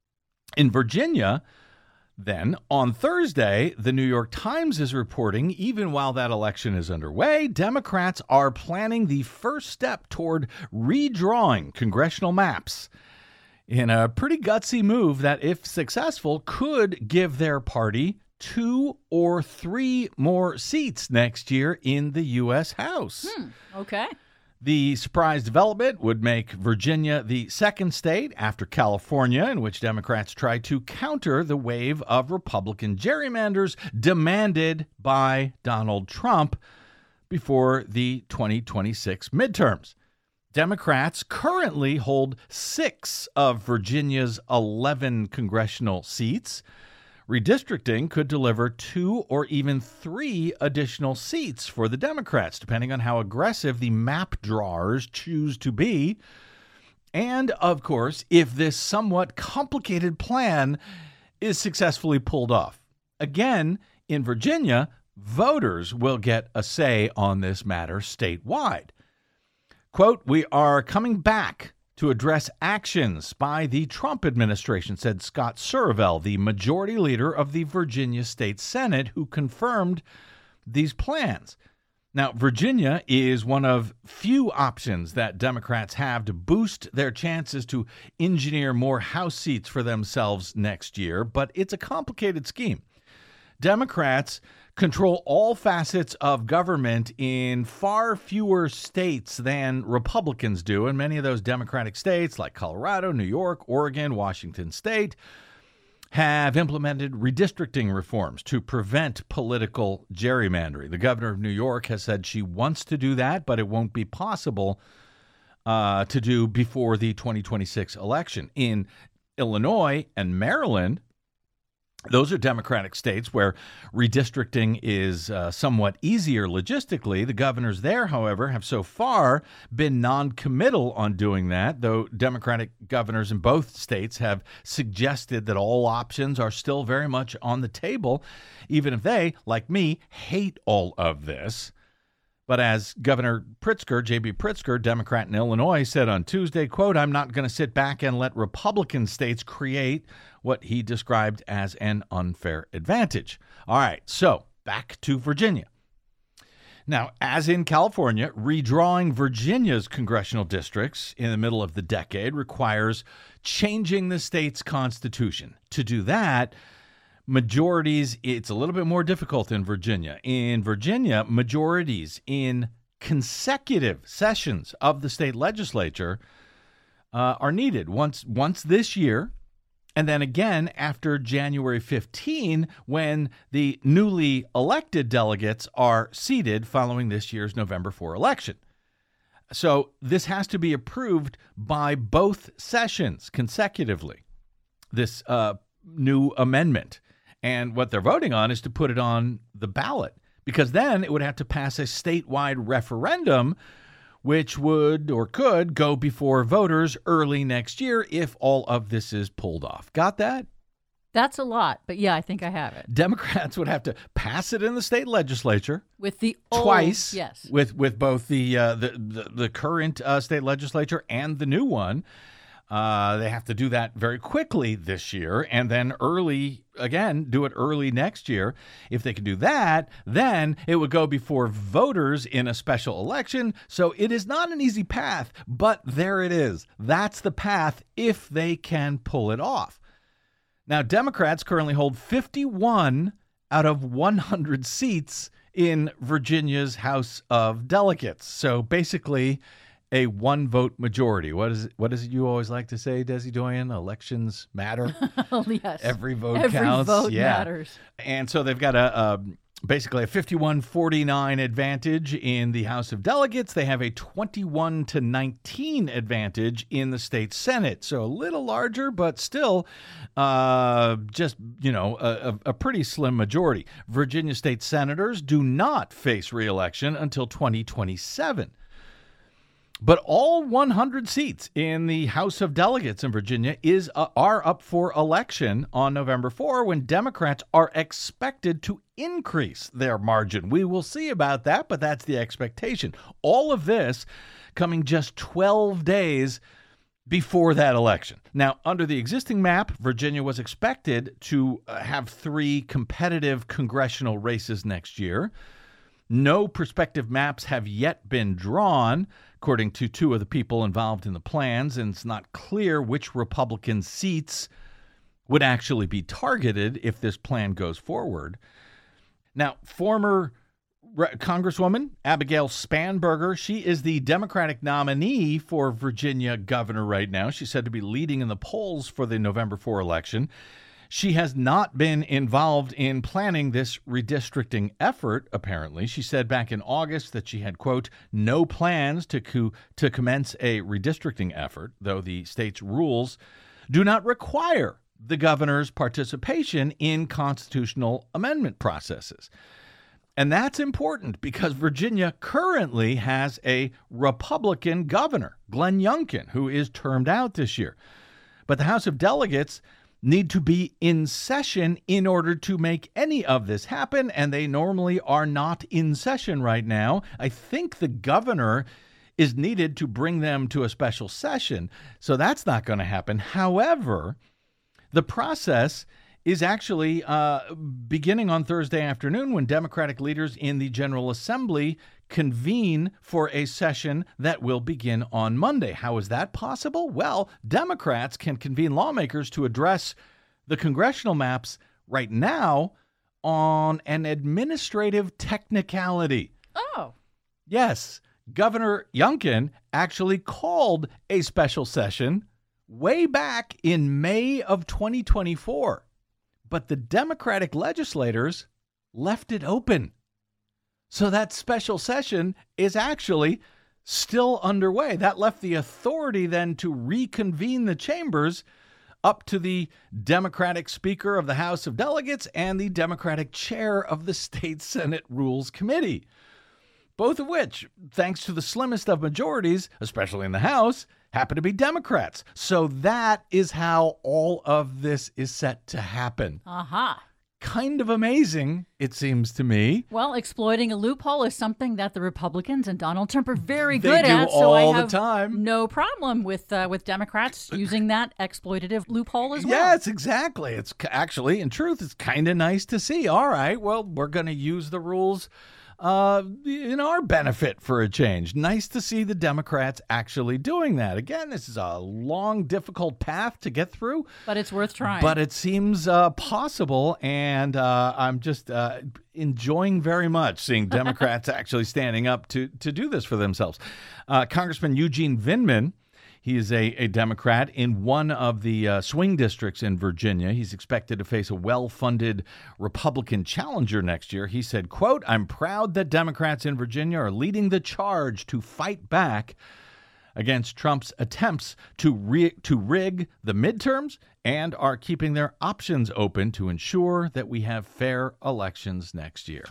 In Virginia, then, on Thursday, the New York Times is reporting, even while that election is underway, Democrats are planning the first step toward redrawing congressional maps in a pretty gutsy move that, if successful, could give their party two or three more seats next year in the U S House. Hmm, okay. The surprise development would make Virginia the second state after California in which Democrats tried to counter the wave of Republican gerrymanders demanded by Donald Trump before the twenty twenty-six midterms. Democrats currently hold six of Virginia's eleven congressional seats. Redistricting could deliver two or even three additional seats for the Democrats, depending on how aggressive the map drawers choose to be. And, of course, if this somewhat complicated plan is successfully pulled off. Again, in Virginia, voters will get a say on this matter statewide. Quote, "We are coming back to address actions by the Trump administration, said Scott Survell, the majority leader of the Virginia State Senate, who confirmed these plans. Now, Virginia is one of few options that Democrats have to boost their chances to engineer more House seats for themselves next year, but it's a complicated scheme. Democrats control all facets of government in far fewer states than Republicans do, and many of those Democratic states like Colorado, New York, Oregon, Washington State have implemented redistricting reforms to prevent political gerrymandering. The governor of New York has said she wants to do that, but it won't be possible uh, to do before the twenty twenty-six election. In Illinois and Maryland, those are Democratic states where redistricting is uh, somewhat easier logistically. The governors there, however, have so far been non-committal on doing that, though Democratic governors in both states have suggested that all options are still very much on the table, even if they, like me, hate all of this. But as Governor Pritzker, J B Pritzker, Democrat in Illinois, said on Tuesday, quote, "I'm not going to sit back and let Republican states create what he described as an unfair advantage." All right, so back to Virginia. Now, as in California, redrawing Virginia's congressional districts in the middle of the decade requires changing the state's constitution. To do that, majorities, it's a little bit more difficult in Virginia. In Virginia, majorities in consecutive sessions of the state legislature uh, are needed once once this year, and then again after January fifteenth, when the newly elected delegates are seated following this year's November fourth election. So this has to be approved by both sessions consecutively, this uh, new amendment. And what they're voting on is to put it on the ballot, because then it would have to pass a statewide referendum, which would or could go before voters early next year if all of this is pulled off. Got that? That's a lot, but yeah, I think I have it. Democrats would have to pass it in the state legislature with the old, twice, yes, with with both the uh, the, the the current uh, state legislature and the new one. Uh, they have to do that very quickly this year, and then early, again, do it early next year. If they can do that, then it would go before voters in a special election. So it is not an easy path, but there it is. That's the path if they can pull it off. Now, Democrats currently hold fifty-one out of one hundred seats in Virginia's House of Delegates. So basically, a one-vote majority. What is it, what is it you always like to say, Desi Doyen? Elections matter. Oh, yes. Every vote Every counts. Every vote yeah. matters. And so they've got a, a basically a fifty-one forty-nine advantage in the House of Delegates. They have a twenty-one to nineteen advantage in the state Senate. So a little larger, but still uh, just, you know, a, a pretty slim majority. Virginia state senators do not face re-election until twenty twenty-seven. But all one hundred seats in the House of Delegates in Virginia is uh, are up for election on November fourth, when Democrats are expected to increase their margin. We will see about that, but that's the expectation. All of this coming just twelve days before that election. Now, under the existing map, Virginia was expected to uh, have three competitive congressional races next year. No prospective maps have yet been drawn, according to two of the people involved in the plans, and it's not clear which Republican seats would actually be targeted if this plan goes forward. Now, former Re- Congresswoman Abigail Spanberger, she is the Democratic nominee for Virginia governor right now. She's said to be leading in the polls for the November fourth election. She has not been involved in planning this redistricting effort, apparently. She said back in August that she had, quote, no plans to co- to commence a redistricting effort, though the state's rules do not require the governor's participation in constitutional amendment processes. And that's important because Virginia currently has a Republican governor, Glenn Youngkin, who is termed out this year. But the House of Delegates need to be in session in order to make any of this happen, and they normally are not in session right now. I think the governor is needed to bring them to a special session. So that's not going to happen. However, the process is actually uh, beginning on Thursday afternoon when Democratic leaders in the General Assembly convene for a session that will begin on Monday. How is that possible? Well, Democrats can convene lawmakers to address the congressional maps right now on an administrative technicality. Oh. Yes. Governor Youngkin actually called a special session way back in May of twenty twenty-four, but the Democratic legislators left it open. So that special session is actually still underway. That left the authority then to reconvene the chambers up to the Democratic Speaker of the House of Delegates and the Democratic Chair of the State Senate Rules Committee, both of which, thanks to the slimmest of majorities, especially in the House, happen to be Democrats. So that is how all of this is set to happen. Aha. Uh-huh. Kind of amazing, it seems to me. Well, exploiting a loophole is something that the Republicans and Donald Trump are very They good do at. So all I the have time. no problem with uh, with Democrats using that exploitative loophole as well. Yes, exactly. It's c- actually, in truth, it's kind of nice to see. All right, well, we're going to use the rules uh, in our benefit for a change. Nice to see the Democrats actually doing that. Again, this is a long, difficult path to get through. But it's worth trying. But it seems uh, possible, and uh, I'm just uh, enjoying very much seeing Democrats actually standing up to, to do this for themselves. Uh, Congressman Eugene Vindman, he is a, a Democrat in one of the uh, swing districts in Virginia. He's expected to face a well-funded Republican challenger next year. He said, quote, "I'm proud that Democrats in Virginia are leading the charge to fight back against Trump's attempts to re- to rig the midterms and are keeping their options open to ensure that we have fair elections next year."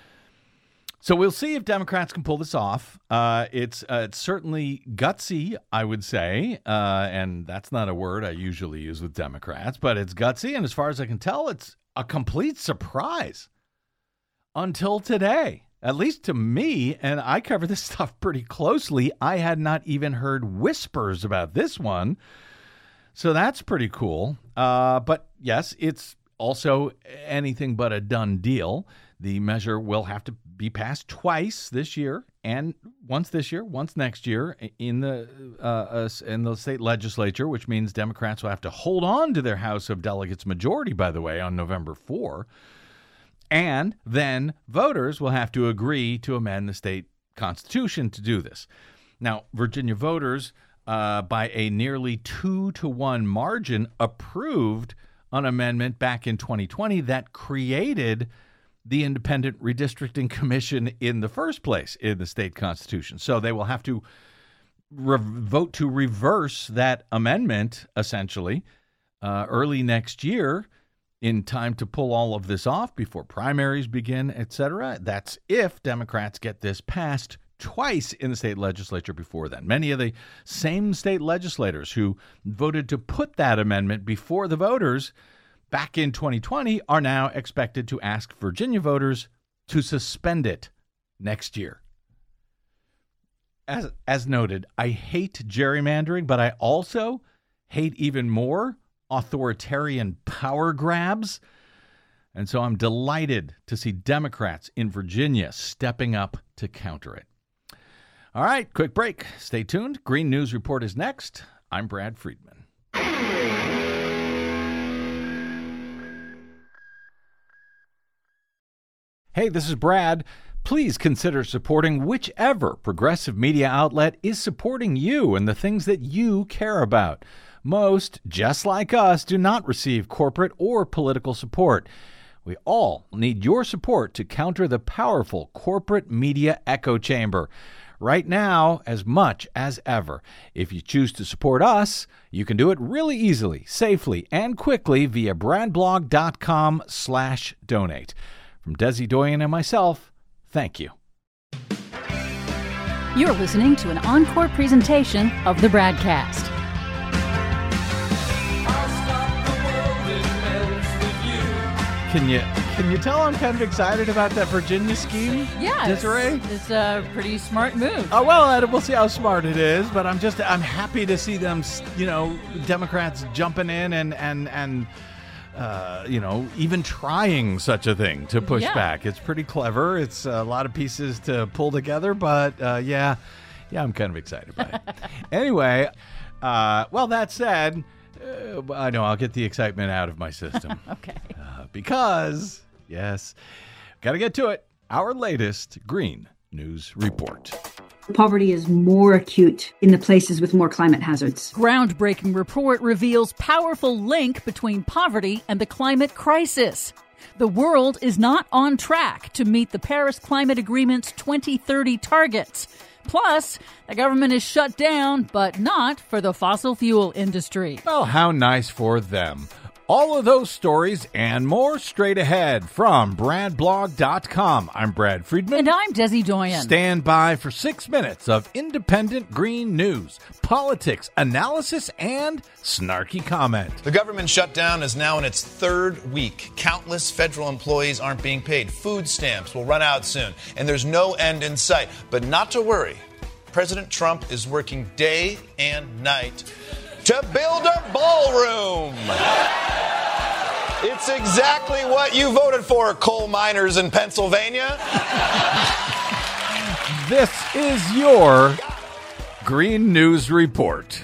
So we'll see if Democrats can pull this off. Uh, it's uh, it's certainly gutsy, I would say, uh, and that's not a word I usually use with Democrats, but it's gutsy, and as far as I can tell, it's a complete surprise until today. At least to me, and I cover this stuff pretty closely, I had not even heard whispers about this one. So that's pretty cool. Uh, but yes, it's also anything but a done deal. The measure will have to be passed twice this year, and once this year, once next year in the uh, uh, in the state legislature, which means Democrats will have to hold on to their House of Delegates majority, by the way, on November fourth. And then voters will have to agree to amend the state constitution to do this. Now, Virginia voters, uh, by a nearly two to one margin, approved an amendment back in twenty twenty that created the Independent Redistricting Commission in the first place in the state constitution. So they will have to re- vote to reverse that amendment, essentially, uh, early next year, in time to pull all of this off before primaries begin, et cetera. That's if Democrats get this passed twice in the state legislature before then. Many of the same state legislators who voted to put that amendment before the voters back in twenty twenty are now expected to ask Virginia voters to suspend it next year. As, as noted, I hate gerrymandering, but I also hate even more authoritarian power grabs. And so I'm delighted to see Democrats in Virginia stepping up to counter it. All right, quick break. Stay tuned. Green News Report is next. I'm Brad Friedman. Hey, this is Brad. Please consider supporting whichever progressive media outlet is supporting you and the things that you care about. Most, just like us, do not receive corporate or political support. We all need your support to counter the powerful corporate media echo chamber. Right now, as much as ever. If you choose to support us, you can do it really easily, safely, and quickly via bradblog.com slash donate. From Desi Doyen and myself, thank you. You're listening to an encore presentation of the Bradcast. Can you can you tell I'm kind of excited about that Virginia scheme? Yeah, Desiree? it's, it's a pretty smart move. Oh, well, Ed, we'll see how smart it is, but I'm just I'm happy to see them, you know, Democrats jumping in and and and uh, you know, even trying such a thing to push Yeah. back. It's pretty clever. It's a lot of pieces to pull together, but uh, yeah, yeah, I'm kind of excited by it. Anyway, uh, well, that said, uh, I know I'll get the excitement out of my system. Okay. Uh, because, yes, got to get to it. Our latest Green News Report. Poverty is more acute in the places with more climate hazards. Groundbreaking report reveals powerful link between poverty and the climate crisis. The world is not on track to meet the Paris Climate Agreement's twenty thirty targets. Plus, the government is shut down, but not for the fossil fuel industry. Well, how nice for them. All of those stories and more straight ahead from brad blog dot com. I'm Brad Friedman. And I'm Desi Doyen. Stand by for six minutes of independent green news, politics, analysis, and snarky comment. The government shutdown is now in its third week. Countless federal employees aren't being paid. Food stamps will run out soon, and there's no end in sight. But not to worry. President Trump is working day and night to build a ballroom. It's exactly what you voted for, coal miners in Pennsylvania. This is your Green News Report.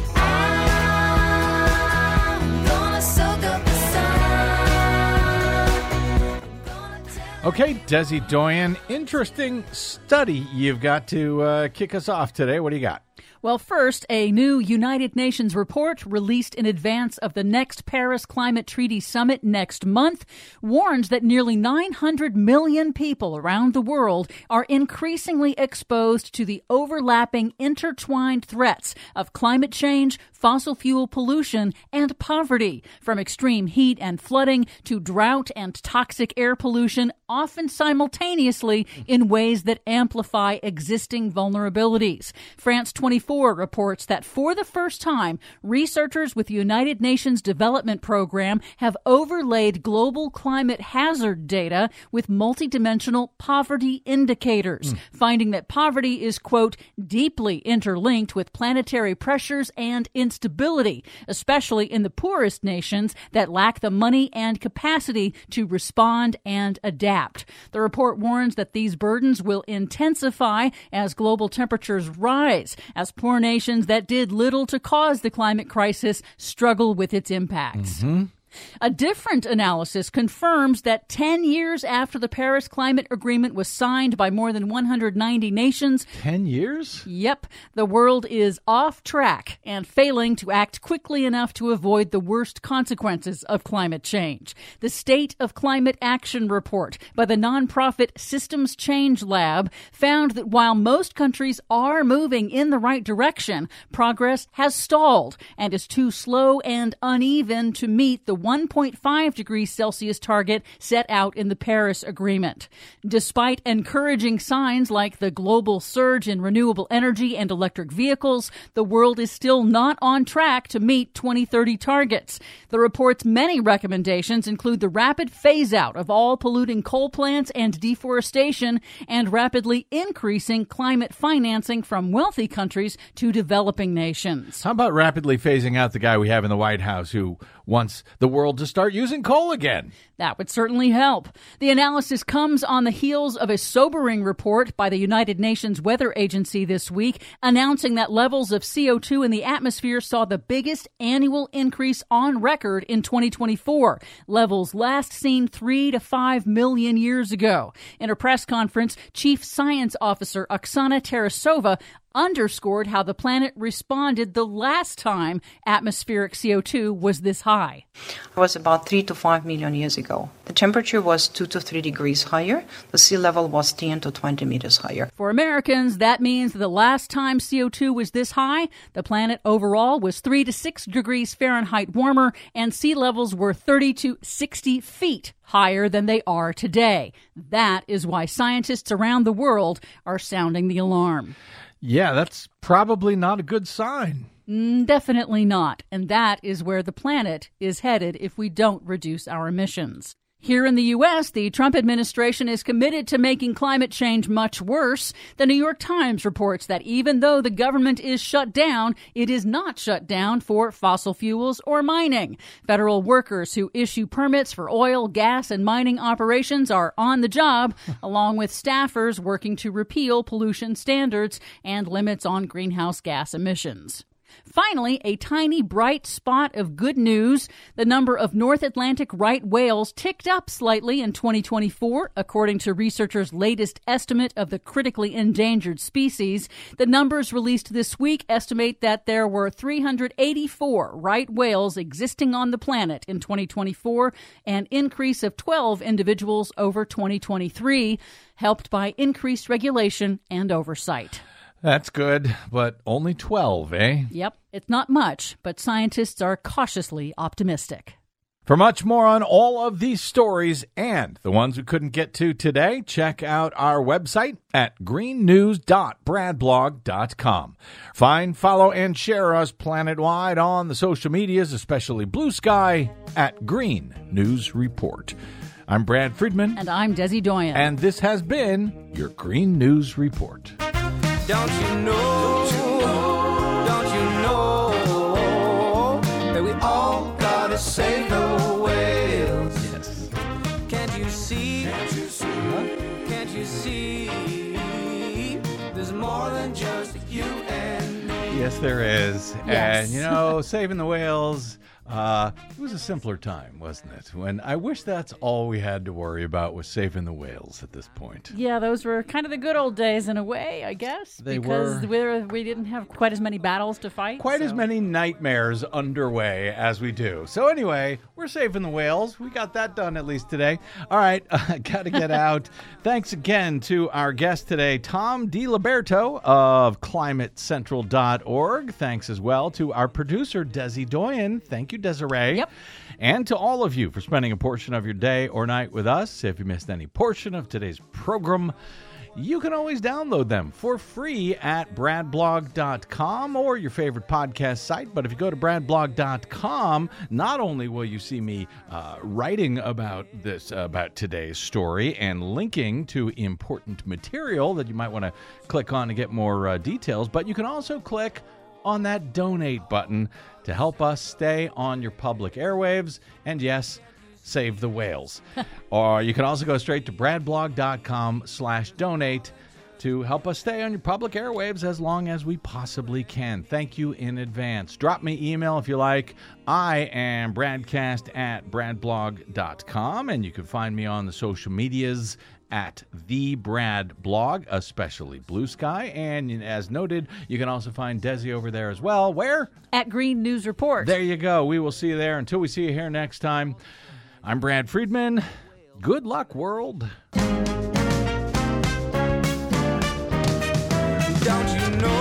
Okay, Desi Doyen, interesting study you've got to uh, kick us off today. What do you got? Well, first, a new United Nations report released in advance of the next Paris Climate Treaty Summit next month warns that nearly nine hundred million people around the world are increasingly exposed to the overlapping, intertwined threats of climate change, fossil fuel pollution, and poverty, from extreme heat and flooding to drought and toxic air pollution, often simultaneously in ways that amplify existing vulnerabilities. France twenty-four reports that for the first time, researchers with the United Nations Development Program have overlaid global climate hazard data with multidimensional poverty indicators, mm. finding that poverty is, quote, deeply interlinked with planetary pressures and instability, especially in the poorest nations that lack the money and capacity to respond and adapt. The report warns that these burdens will intensify as global temperatures rise, as poor nations that did little to cause the climate crisis struggle with its impacts. Mm-hmm. A different analysis confirms that ten years after the Paris Climate Agreement was signed by more than one hundred ninety nations... Ten years? Yep. The world is off track and failing to act quickly enough to avoid the worst consequences of climate change. The State of Climate Action Report by the nonprofit Systems Change Lab found that while most countries are moving in the right direction, progress has stalled and is too slow and uneven to meet the one point five degrees Celsius target set out in the Paris Agreement. Despite encouraging signs like the global surge in renewable energy and electric vehicles, the world is still not on track to meet twenty thirty targets. The report's many recommendations include the rapid phase-out of all polluting coal plants and deforestation, and rapidly increasing climate financing from wealthy countries to developing nations. How about rapidly phasing out the guy we have in the White House who wants the world to start using coal again? That would certainly help. The analysis comes on the heels of a sobering report by the United Nations Weather Agency this week, announcing that levels of C O two in the atmosphere saw the biggest annual increase on record in twenty twenty-four, levels last seen three to five million years ago. In a press conference, Chief Science Officer Oksana Tarasova underscored how the planet responded the last time atmospheric C O two was this high. It was about three to five million years ago. The temperature was two to three degrees higher. The sea level was ten to twenty meters higher. For Americans, that means the last time C O two was this high, the planet overall was three to six degrees Fahrenheit warmer, and sea levels were thirty to sixty feet higher than they are today. That is why scientists around the world are sounding the alarm. Yeah, that's probably not a good sign. Mm, definitely not. And that is where the planet is headed if we don't reduce our emissions. Here in the U S, the Trump administration is committed to making climate change much worse. The New York Times reports that even though the government is shut down, it is not shut down for fossil fuels or mining. Federal workers who issue permits for oil, gas, and mining operations are on the job, along with staffers working to repeal pollution standards and limits on greenhouse gas emissions. Finally, a tiny bright spot of good news. The number of North Atlantic right whales ticked up slightly in twenty twenty-four, according to researchers' latest estimate of the critically endangered species. The numbers released this week estimate that there were three hundred eighty-four right whales existing on the planet in twenty twenty-four, an increase of twelve individuals over twenty twenty-three, helped by increased regulation and oversight. That's good, but only twelve, eh? Yep, it's not much, but scientists are cautiously optimistic. For much more on all of these stories and the ones we couldn't get to today, check out our website at green news dot brad blog dot com. Find, follow, and share us planet-wide on the social medias, especially Blue Sky, at Green News Report. I'm Brad Friedman. And I'm Desi Doyen. And this has been your Green News Report. Don't you know, don't you know, don't you know that we all gotta save the whales? Yes. Can't you see, can't you see, huh? Can't you see, there's more than just you and me. Yes, there is. Yes. And, you know, saving the whales, uh, it was a simpler time, wasn't it? When I wish that's all we had to worry about was saving the whales at this point. Yeah, those were kind of the good old days in a way, I guess. They because were. we were, we didn't have quite as many battles to fight. Quite so. as many nightmares underway as we do. So anyway, we're saving the whales. We got that done at least today. All right, uh, got to get out. Thanks again to our guest today, Tom DiLiberto of climate central dot org. Thanks as well to our producer, Desi Doyen. Thank you, Desiree. Yep. And to all of you for spending a portion of your day or night with us. If you missed any portion of today's program, you can always download them for free at brad blog dot com or your favorite podcast site. But if you go to brad blog dot com, not only will you see me uh, writing about this, uh, about today's story and linking to important material that you might want to click on to get more uh, details, but you can also click on that donate button to help us stay on your public airwaves and, yes, save the whales. Or you can also go straight to brad blog dot com slash donate to help us stay on your public airwaves as long as we possibly can. Thank you in advance. Drop me email if you like. I am bradcast at brad blog dot com, and you can find me on the social medias at the Brad Blog, especially Blue Sky. And as noted, you can also find Desi over there as well. Where? At Green News Report. There you go. We will see you there. Until we see you here next time, I'm Brad Friedman. Good luck, world. Don't you know?